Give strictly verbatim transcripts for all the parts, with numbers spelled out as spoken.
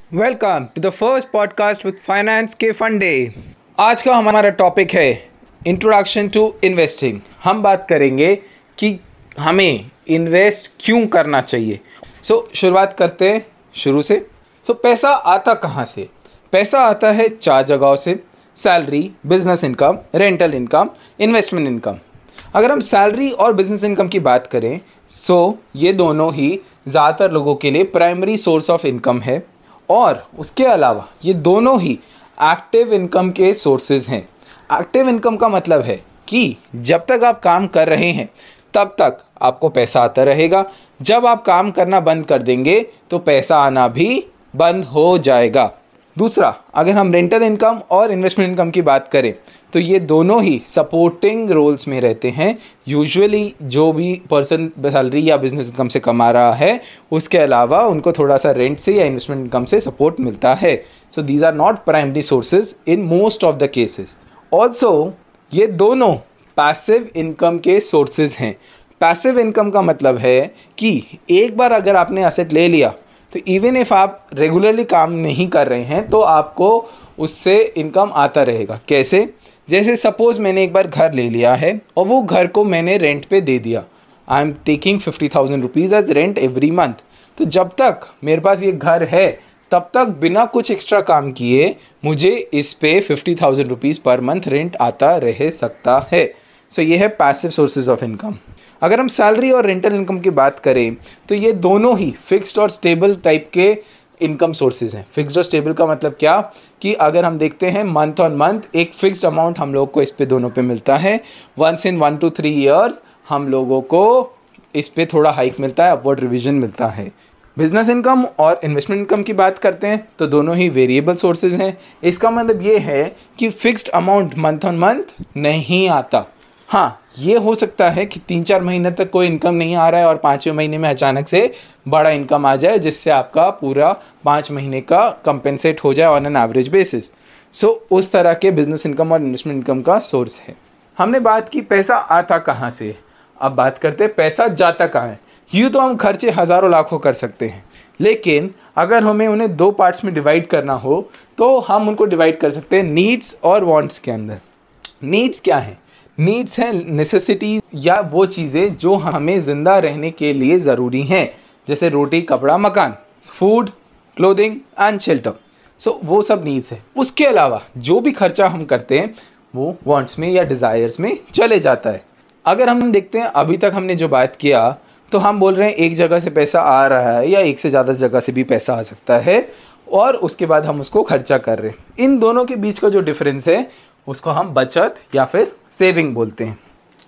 Welcome to the first podcast with finance के फंडे। आज का हमारा टॉपिक है इंट्रोडक्शन टू इन्वेस्टिंग। हम बात करेंगे कि हमें इन्वेस्ट क्यों करना चाहिए। सो so, शुरुआत करते हैं शुरू से। तो so, पैसा आता कहाँ से? पैसा आता है चार जगहों से: salary, business income, rental income, investment income. अगर हम सैलरी और बिजनेस इनकम की बात करें सो so, ये दोनों ही ज़्यादातर लोगों के लिए प्राइमरी सोर्स ऑफ इनकम है और उसके अलावा ये दोनों ही एक्टिव इनकम के सोर्सेज हैं। एक्टिव इनकम का मतलब है कि जब तक आप काम कर रहे हैं तब तक आपको पैसा आता रहेगा। जब आप काम करना बंद कर देंगे तो पैसा आना भी बंद हो जाएगा। दूसरा, अगर हम रेंटल इनकम और इन्वेस्टमेंट इनकम की बात करें तो ये दोनों ही सपोर्टिंग रोल्स में रहते हैं। यूजुअली जो भी पर्सन सैलरी या बिजनेस इनकम से कमा रहा है उसके अलावा उनको थोड़ा सा रेंट से या इन्वेस्टमेंट इनकम से सपोर्ट मिलता है। So these are not primary sources in most of the cases. Also ये दोनों पैसिव इनकम के सोर्सेज हैं। पैसिव इनकम का मतलब है कि एक बार अगर आपने एसेट ले लिया तो इवन इफ आप रेगुलरली काम नहीं कर रहे हैं तो आपको उससे इनकम आता रहेगा। कैसे? जैसे सपोज़ मैंने एक बार घर ले लिया है और वो घर को मैंने रेंट पे दे दिया। I am taking fifty thousand rupees as rent every month. तो जब तक मेरे पास ये घर है तब तक बिना कुछ एक्स्ट्रा काम किए मुझे इस पे fifty thousand rupees per month rent आता रह सकता है। सो so, ये है पैसिव सोर्सेज ऑफ इनकम। अगर हम सैलरी और रेंटल इनकम की बात करें तो ये दोनों ही फिक्स्ड और स्टेबल टाइप के इनकम सोर्सेज हैं। फिक्स्ड और स्टेबल का मतलब क्या कि अगर हम देखते हैं मंथ ऑन मंथ एक फिक्स्ड अमाउंट हम लोग को इस पे दोनों पे मिलता है। Once in one two three years हम लोगों को इस पे थोड़ा हाइक मिलता है, अपवर्ड रिविजन मिलता है। बिजनेस इनकम और इन्वेस्टमेंट इनकम की बात करते हैं तो दोनों ही वेरिएबल सोर्सेज हैं। इसका मतलब ये है कि fixed amount month on month नहीं आता। हाँ, ये हो सकता है कि तीन चार महीने तक कोई इनकम नहीं आ रहा है और पाँचवें महीने में अचानक से बड़ा इनकम आ जाए जिससे आपका पूरा पाँच महीने का कंपेंसेट हो जाए on an average basis. So उस तरह के बिजनेस इनकम और इन्वेस्टमेंट इनकम का सोर्स है। हमने बात की पैसा आता कहाँ से। अब बात करते हैं पैसा जाता कहाँ है। यूँ तो हम खर्चे हज़ारों लाखों कर सकते हैं, लेकिन अगर हमें उन्हें दो पार्ट्स में डिवाइड करना हो तो हम उनको डिवाइड कर सकते हैं नीड्स और वांट्स के अंदर। नीड्स क्या है? नीड्स हैं नेसेसिटीज या वो चीज़ें जो हमें ज़िंदा रहने के लिए ज़रूरी हैं, जैसे रोटी, कपड़ा, मकान, food, clothing and shelter. So वो सब नीड्स है। उसके अलावा जो भी खर्चा हम करते हैं वो वांट्स में या डिज़ायर्स में चले जाता है। अगर हम देखते हैं अभी तक हमने जो बात किया तो हम बोल रहे हैं एक जगह से पैसा आ रहा है या एक से ज़्यादा जगह से भी पैसा आ सकता है और उसके बाद हम उसको खर्चा कर रहे हैं। इन दोनों के बीच का जो डिफरेंस है उसको हम बचत या फिर सेविंग बोलते हैं।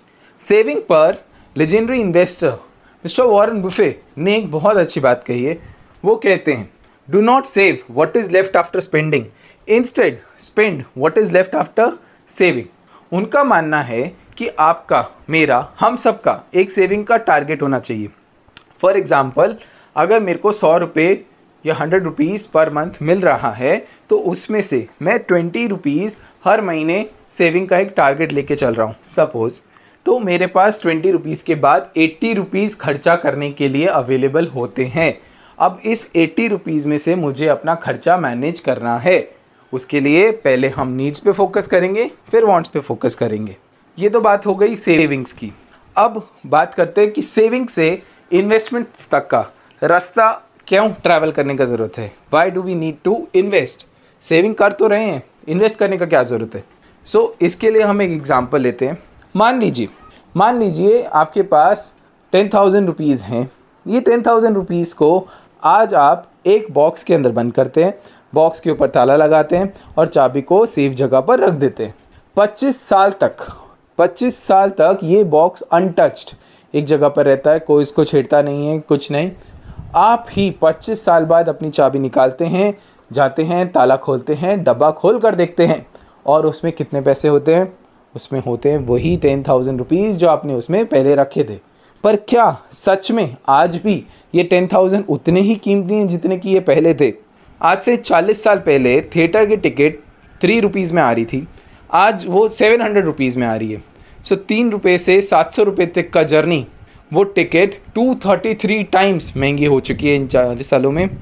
सेविंग पर legendary investor mister Warren Buffett ने एक बहुत अच्छी बात कही है। वो कहते हैं, do not save what is left after spending, instead spend what is left after saving. उनका मानना है कि आपका, मेरा, हम सब का एक सेविंग का टारगेट होना चाहिए। फॉर एग्ज़ाम्पल, अगर मेरे को सौ रुपये या हंड्रेड रुपीज़ पर मंथ मिल रहा है तो उसमें से मैं ट्वेंटी रुपीज़ हर महीने सेविंग का एक टारगेट लेके चल रहा हूँ सपोज़, तो मेरे पास ट्वेंटी रुपीज़ के बाद एट्टी रुपीज़ खर्चा करने के लिए अवेलेबल होते हैं। अब इस एट्टी रुपीज़ में से मुझे अपना खर्चा मैनेज करना है। उसके लिए पहले हम नीड्स पे फोकस करेंगे, फिर वांट्स पे फोकस करेंगे। ये तो बात हो गई सेविंग्स की। अब बात करते हैं कि सेविंग से इन्वेस्टमेंट्स तक का रास्ता क्यों ट्रैवल करने का ज़रूरत है। Why do we need to invest? Saving कर तो रहे हैं, इन्वेस्ट करने का क्या ज़रूरत है? सो so, इसके लिए हम एक एग्जांपल लेते हैं। मान लीजिए मान लीजिए आपके पास टेन थाउजेंड रुपीज़ हैं। ये टेन थाउजेंड रुपीज़ को आज आप एक बॉक्स के अंदर बंद करते हैं, बॉक्स के ऊपर ताला लगाते हैं और चाबी को सेफ जगह पर रख देते हैं। पच्चीस साल तक पच्चीस साल तक ये बॉक्स अनटच्ड एक जगह पर रहता है, कोई इसको छेड़ता नहीं है, कुछ नहीं। आप ही पच्चीस साल बाद अपनी चाबी निकालते हैं, जाते हैं, ताला खोलते हैं, डब्बा खोल कर देखते हैं और उसमें कितने पैसे होते हैं? उसमें होते हैं वही टेन थाउजेंड रुपीज़ जो आपने उसमें पहले रखे थे। पर क्या सच में आज भी ये टेन थाउजेंड उतने ही कीमती हैं जितने कि ये पहले थे? आज से चालीस साल पहले थिएटर की टिकट थ्री रुपीज़ में आ रही थी, आज वो सेवन हंड्रेड रुपीज़ में आ रही है। सो तीन रुपये से सात सौ रुपये तक का जर्नी, वो ticket to thirty three times महंगी हो चुकी है इन चालीस सालों में।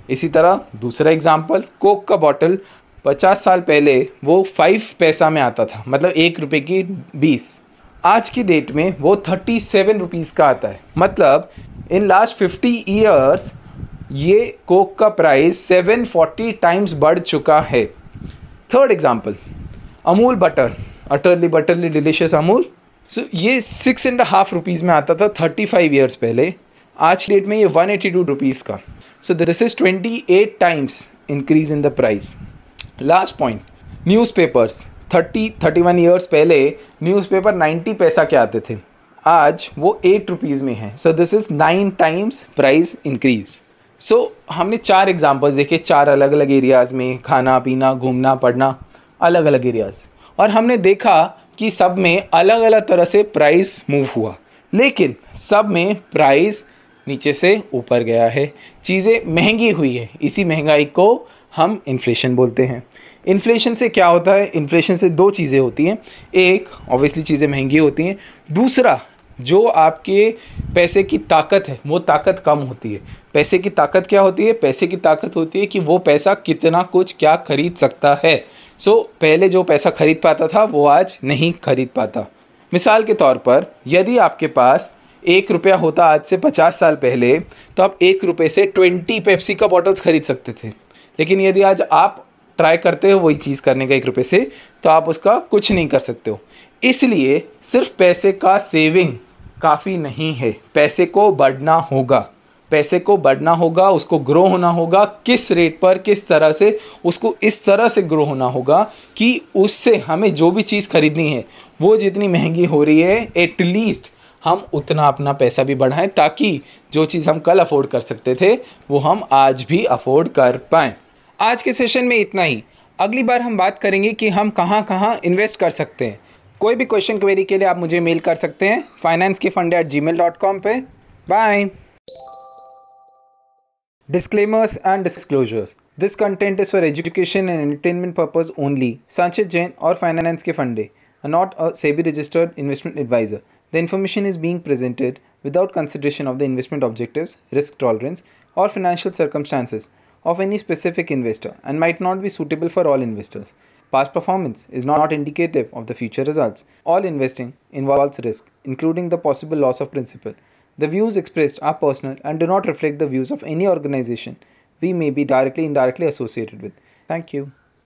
इसी तरह दूसरा एग्जाम्पल, कोक का बॉटल पचास साल पहले वो फाइव पैसा में आता था, मतलब एक रुपये की बीस। आज की डेट में वो थर्टी सेवन रुपीज़ का आता है। मतलब इन लास्ट फिफ्टी ईयर्स ये कोक का प्राइस सेवन फोर्टी टाइम्स बढ़ चुका है। Third example, Amul butter, utterly butterly delicious Amul. So so, ये सिक्स एंड हाफ रुपीज़ में आता था थर्टी फाइव ईयर्स पहले। आज की डेट में ये वन एटी टू रुपीज़ का। So this is twenty eight times increase in the price. Last point, newspapers. Thirty thirty one years पहले न्यूज़पेपर नाइन्टी पैसा के आते थे, आज वो एट रुपीज़ में है। So this is nine times price increase. So हमने चार एग्जांपल्स देखे, चार अलग अलग एरियाज़ में, खाना पीना घूमना पढ़ना, अलग अलग एरियाज़, और हमने देखा कि सब में अलग अलग तरह से प्राइस मूव हुआ, लेकिन सब में प्राइस नीचे से ऊपर गया है, चीज़ें महंगी हुई है। इसी महंगाई को हम इन्फ्लेशन बोलते हैं। इन्फ्लेशन से क्या होता है? इन्फ्लेशन से दो चीज़ें होती हैं, एक ऑब्वियसली चीज़ें महंगी होती हैं, दूसरा जो आपके पैसे की ताकत है वो ताकत कम होती है। पैसे की ताकत क्या होती है? पैसे की ताकत होती है कि वो पैसा कितना कुछ क्या खरीद सकता है। सो so, पहले जो पैसा खरीद पाता था वो आज नहीं खरीद पाता। मिसाल के तौर पर यदि आपके पास एक रुपया होता आज से पचास साल पहले, तो आप एक रुपये से ट्वेंटी पेप्सी का बॉटल्स खरीद सकते थे। लेकिन यदि आज आप ट्राई करते हो वही चीज़ करने का एक रुपये से, तो आप उसका कुछ नहीं कर सकते हो। इसलिए सिर्फ पैसे का सेविंग काफ़ी नहीं है, पैसे को बढ़ना होगा, पैसे को बढ़ना होगा, उसको ग्रो होना होगा। किस रेट पर, किस तरह से, उसको इस तरह से ग्रो होना होगा कि उससे हमें जो भी चीज़ खरीदनी है वो जितनी महंगी हो रही है एटलीस्ट हम उतना अपना पैसा भी बढ़ाएं, ताकि जो चीज़ हम कल अफोर्ड कर सकते थे वो हम आज भी अफोर्ड कर पाएँ। आज के सेशन में इतना ही। अगली बार हम बात करेंगे कि हम कहाँ कहाँ इन्वेस्ट कर सकते हैं। कोई भी क्वेश्चन क्वेरी के लिए आप मुझे मेल कर सकते हैं फाइनेंस के फंडे at gmail dot com पे। Bye. Disclaimers and disclosures. This content is for education and entertainment purpose only. Sanchit Jain or Finance Ke Funde are not a SEBI registered investment advisor. The information is being presented without consideration of the investment objectives, risk tolerance, or financial circumstances of any specific investor and might not be suitable for all investors. Past performance is not indicative of the future results. All investing involves risk, including the possible loss of principal. The views expressed are personal and do not reflect the views of any organization we may be directly or indirectly associated with. Thank you.